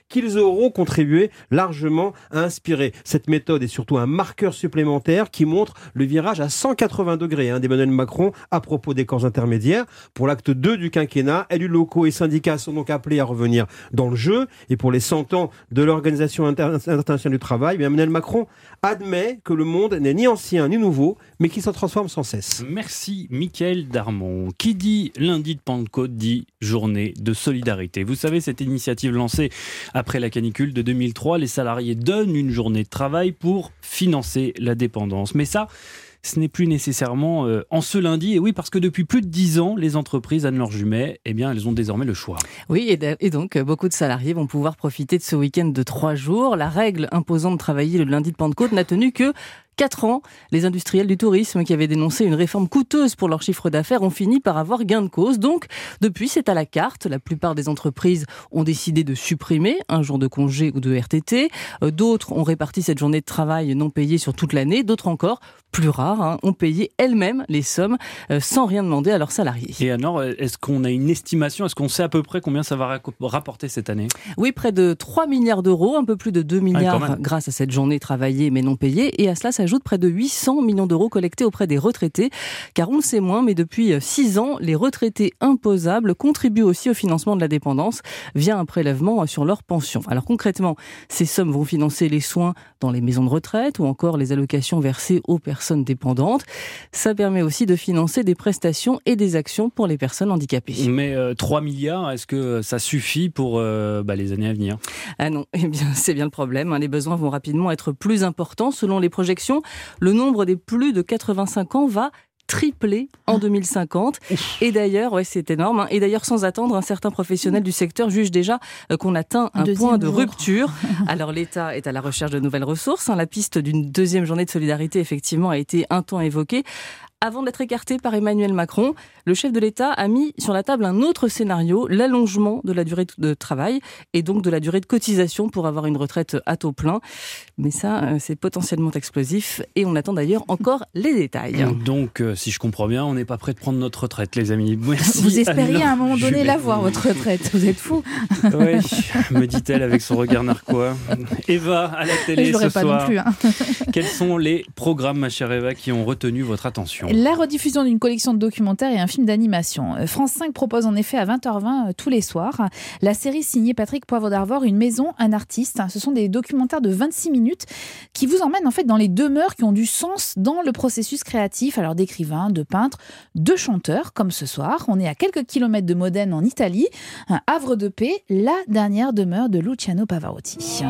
qu'ils auront contribué largement à inspirer. Cette méthode est surtout un marqueur supplémentaire qui montre le virage à 180 degrés d'Emmanuel Macron à propos des corps intermédiaires. Pour l'acte 2 du quinquennat, élus locaux et syndicats sont donc appelés à revenir dans le jeu. Et pour les 100 ans de l'Organisation internationale du travail, Emmanuel Macron admet que le monde n'est ni ancien ni nouveau, mais qui se transforme sans cesse. Merci Mickaël Darmon. Qui dit lundi de Pentecôte dit journée de solidarité. Vous savez, cette initiative lancée après la canicule de 2003, les salariés donnent une journée de travail pour financer la dépendance. Mais ça, ce n'est plus nécessairement en ce lundi. Et oui, parce que depuis plus de 10 ans, les entreprises, Anne-Laure Jumet, elles ont désormais le choix. Oui, et donc, beaucoup de salariés vont pouvoir profiter de ce week-end de 3 jours. La règle imposant de travailler le lundi de Pentecôte n'a tenu que 4 ans, les industriels du tourisme qui avaient dénoncé une réforme coûteuse pour leur chiffre d'affaires ont fini par avoir gain de cause. Donc, depuis, c'est à la carte. La plupart des entreprises ont décidé de supprimer un jour de congé ou de RTT. D'autres ont réparti cette journée de travail non payée sur toute l'année. D'autres encore, plus rares, ont payé elles-mêmes les sommes sans rien demander à leurs salariés. Et alors, est-ce qu'on a une estimation ? Est-ce qu'on sait à peu près combien ça va rapporter cette année ? Oui, près de 3 milliards d'euros, un peu plus de 2 milliards grâce à cette journée travaillée mais non payée. Et à cela s'ajoute près de 800 millions d'euros collectés auprès des retraités. Car on le sait moins, mais depuis 6 ans, les retraités imposables contribuent aussi au financement de la dépendance via un prélèvement sur leur pension. Alors concrètement, ces sommes vont financer les soins dans les maisons de retraite ou encore les allocations versées aux personnes dépendantes. Ça permet aussi de financer des prestations et des actions pour les personnes handicapées. Mais 3 milliards, est-ce que ça suffit pour les années à venir ? Ah non, eh bien, c'est bien le problème. Les besoins vont rapidement être plus importants. Selon les projections, le nombre des plus de 85 ans va tripler en 2050. Et d'ailleurs, c'est énorme. Et d'ailleurs, sans attendre, certains professionnels du secteur jugent déjà qu'on atteint un point de rupture. Alors, l'État est à la recherche de nouvelles ressources. La piste d'une deuxième journée de solidarité, effectivement, a été un temps évoquée. Avant d'être écarté par Emmanuel Macron, le chef de l'État a mis sur la table un autre scénario, l'allongement de la durée de travail et donc de la durée de cotisation pour avoir une retraite à taux plein. Mais ça, c'est potentiellement explosif et on attend d'ailleurs encore les détails. Donc, si je comprends bien, on n'est pas prêt de prendre notre retraite, les amis. Merci. Vous espériez à un moment donné l'avoir, votre retraite. Vous êtes fous. Oui, me dit-elle avec son regard narquois. Eva, à la télé ce soir. Non plus, Quels sont les programmes, ma chère Eva, qui ont retenu votre attention ? La rediffusion d'une collection de documentaires et un film d'animation. France 5 propose en effet à 20h20 tous les soirs la série signée Patrick Poivre d'Arvor, Une maison, un artiste. Ce sont des documentaires de 26 minutes qui vous emmènent en fait dans les demeures qui ont du sens dans le processus créatif, alors d'écrivains, de peintres, de chanteurs, comme ce soir. On est à quelques kilomètres de Modène en Italie, un havre de paix, la dernière demeure de Luciano Pavarotti.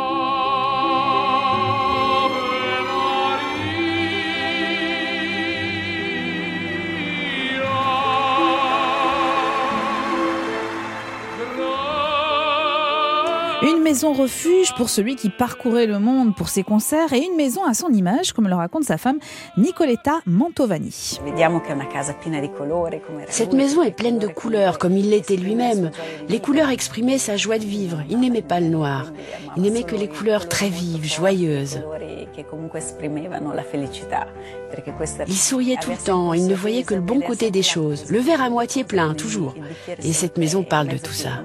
Une maison refuge pour celui qui parcourait le monde pour ses concerts et une maison à son image, comme le raconte sa femme Nicoletta Mantovani. Cette maison est pleine de couleurs, comme il l'était lui-même. Les couleurs exprimaient sa joie de vivre. Il n'aimait pas le noir. Il n'aimait que les couleurs très vives, joyeuses. Il souriait tout le temps, il ne voyait que le bon côté des choses. Le verre à moitié plein, toujours. Et cette maison parle de tout ça.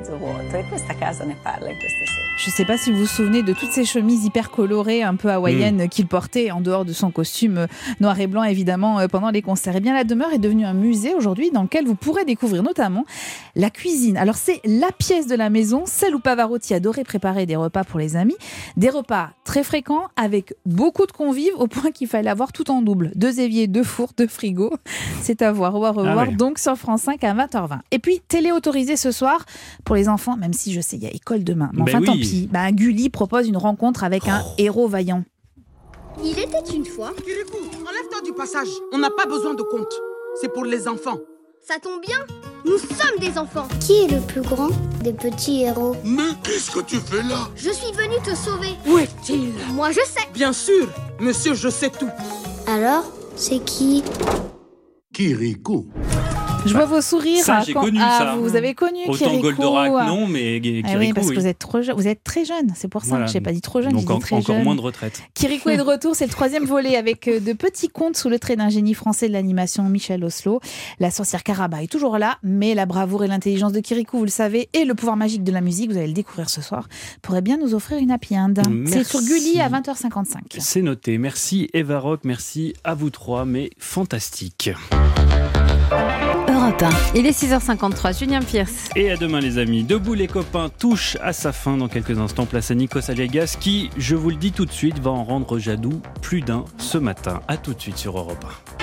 Je ne sais pas si vous vous souvenez de toutes ces chemises hyper colorées, un peu hawaïennes qu'il portait en dehors de son costume noir et blanc, évidemment, pendant les concerts. Eh bien, la demeure est devenue un musée aujourd'hui dans lequel vous pourrez découvrir notamment la cuisine. Alors, c'est la pièce de la maison, celle où Pavarotti adorait préparer des repas pour les amis. Des repas très fréquents avec beaucoup de convives au point qu'il fallait avoir tout en double. 2 éviers, 2 fours, 2 frigos. C'est à voir ou à revoir donc sur France 5 à 20h20. Et puis, télé autorisée ce soir pour les enfants, même si je sais, il y a école demain. Mais enfin, tant pis. Gulli propose une rencontre avec un héros vaillant. Il était une fois... Kirikou, enlève-toi du passage. On n'a pas besoin de contes. C'est pour les enfants. Ça tombe bien, nous sommes des enfants. Qui est le plus grand des petits héros? Mais qu'est-ce que tu fais là? Je suis venue te sauver. Où est-il? Moi je sais. Bien sûr, monsieur, je sais tout. Alors, c'est qui? Kirikou. Je vois vos sourires. Ça, j'ai connu ça. Vous avez connu Autant Kirikou. Goldorak, non, mais Kirikou, oui, parce que vous êtes trop jeune. Vous êtes très jeune, c'est pour ça. Voilà. Je n'ai pas dit trop jeune, Donc j'ai dit très encore jeune. moins de retraite. Kirikou est de retour, c'est le 3e volet avec de petits contes sous le trait d'un génie français de l'animation, Michel Oslo. La sorcière Karaba est toujours là, mais la bravoure et l'intelligence de Kirikou, vous le savez, et le pouvoir magique de la musique, vous allez le découvrir ce soir, pourrait bien nous offrir une happy end. C'est sur Gulli à 20h55. C'est noté. Merci Eva Rock, merci à vous trois, mais fantastique. Europe 1. Il est 6h53, Julien Pierce. Et à demain les amis. Debout les copains touche à sa fin dans quelques instants. Place à Nikos Aliagas qui, je vous le dis tout de suite, va en rendre jadou plus d'un ce matin. A tout de suite sur Europe 1.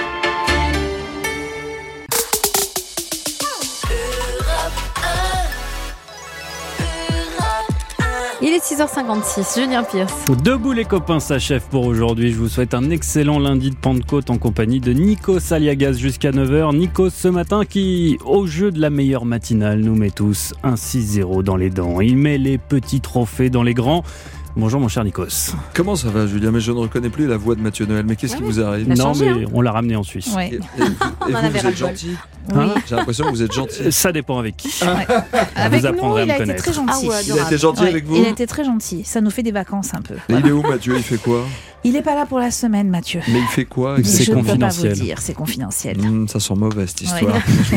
Il est 6h56, Julien Pierce. Debout les copains s'achève pour aujourd'hui. Je vous souhaite un excellent lundi de Pentecôte en compagnie de Nikos Aliagas jusqu'à 9h. Nikos ce matin qui, au jeu de la meilleure matinale, nous met tous un 6-0 dans les dents. Il met les petits trophées dans les grands. Bonjour mon cher Nikos. Comment ça va Julien? Mais je ne reconnais plus la voix de Mathieu Noël. Mais qu'est-ce qui vous arrive? Non mais on l'a ramené en Suisse. Ouais. Et vous êtes gentil? Oui. J'ai l'impression que vous êtes gentil. Ça dépend avec qui. Avec vous apprendrez nous, à me il a été connaître. très gentil. Il a été gentil avec vous? Il a été très gentil. Ça nous fait des vacances un peu. Et il est où Mathieu? Il fait quoi? Il n'est pas là pour la semaine, Mathieu. Mais il fait quoi? C'est Je ne peux pas confidentiel. vous dire, c'est confidentiel. Ça sent mauvais cette histoire.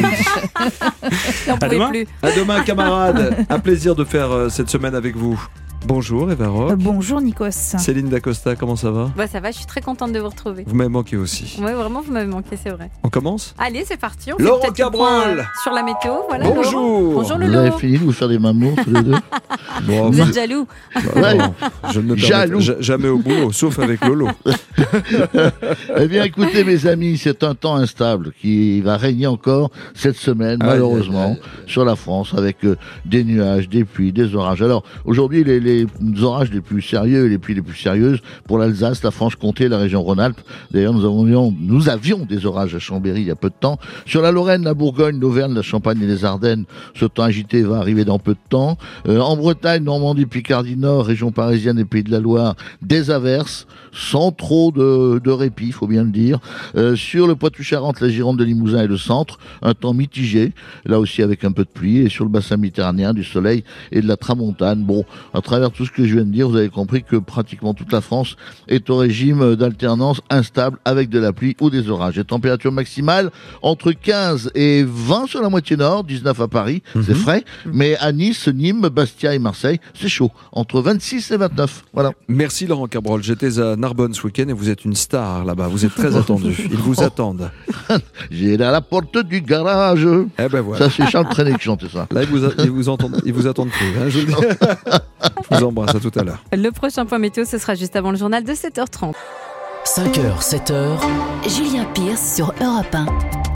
On À pouvait demain. plus. À demain camarades. Un plaisir de faire cette semaine avec vous. Bonjour Eva Rock. Bonjour Nikos. Céline Dacosta, comment ça va? Bah, ça va, je suis très contente de vous retrouver. Vous m'avez manqué aussi. Ouais, vraiment, vous m'avez manqué, c'est vrai. On commence? Allez, c'est parti. On fait Laurent peut-être le point, Cabrol. sur la météo. Voilà, Bonjour. Laurent. Bonjour Vous Lolo. avez fini de vous faire des mamours tous les deux? Bon, Vous êtes jaloux. Ouais. non, je ne me Jaloux. permets jamais au boulot, sauf avec Lolo. Eh bien, écoutez, mes amis, c'est un temps instable qui va régner encore cette semaine, malheureusement, sur la France, avec des nuages, des pluies, des orages. Alors, aujourd'hui, les orages les plus sérieux et les pluies les plus sérieuses pour l'Alsace, la Franche-Comté, la région Rhône-Alpes. D'ailleurs, nous avions des orages à Chambéry il y a peu de temps. Sur la Lorraine, la Bourgogne, l'Auvergne, la Champagne et les Ardennes, ce temps agité va arriver dans peu de temps. En Bretagne, Normandie, Picardie Nord, région parisienne et Pays de la Loire, des averses, sans trop de répit, il faut bien le dire. Sur le Poitou-Charentes, la Gironde, le Limousin et le centre, un temps mitigé, là aussi avec un peu de pluie. Et sur le bassin méditerranéen, du soleil et de la tramontane. Bon, à travers tout ce que je viens de dire, vous avez compris que pratiquement toute la France est au régime d'alternance instable avec de la pluie ou des orages. Les températures maximales entre 15 et 20 sur la moitié nord, 19 à Paris, c'est frais, mais à Nice, Nîmes, Bastia et Marseille, c'est chaud, entre 26 et 29. Voilà. Merci Laurent Cabrol. J'étais à Narbonne ce week-end et vous êtes une star là-bas. Vous êtes très attendu. Ils vous attendent. J'ai à la porte du garage. Eh ben voilà. Ça, c'est Charles Trenet qui chantait ça. Là, ils vous attendent plus. Hein, je vous embrasse. À tout à l'heure. Le prochain point météo, ce sera juste avant le journal de 7h30. 5h, 7h. Julien Pierce sur Europe 1.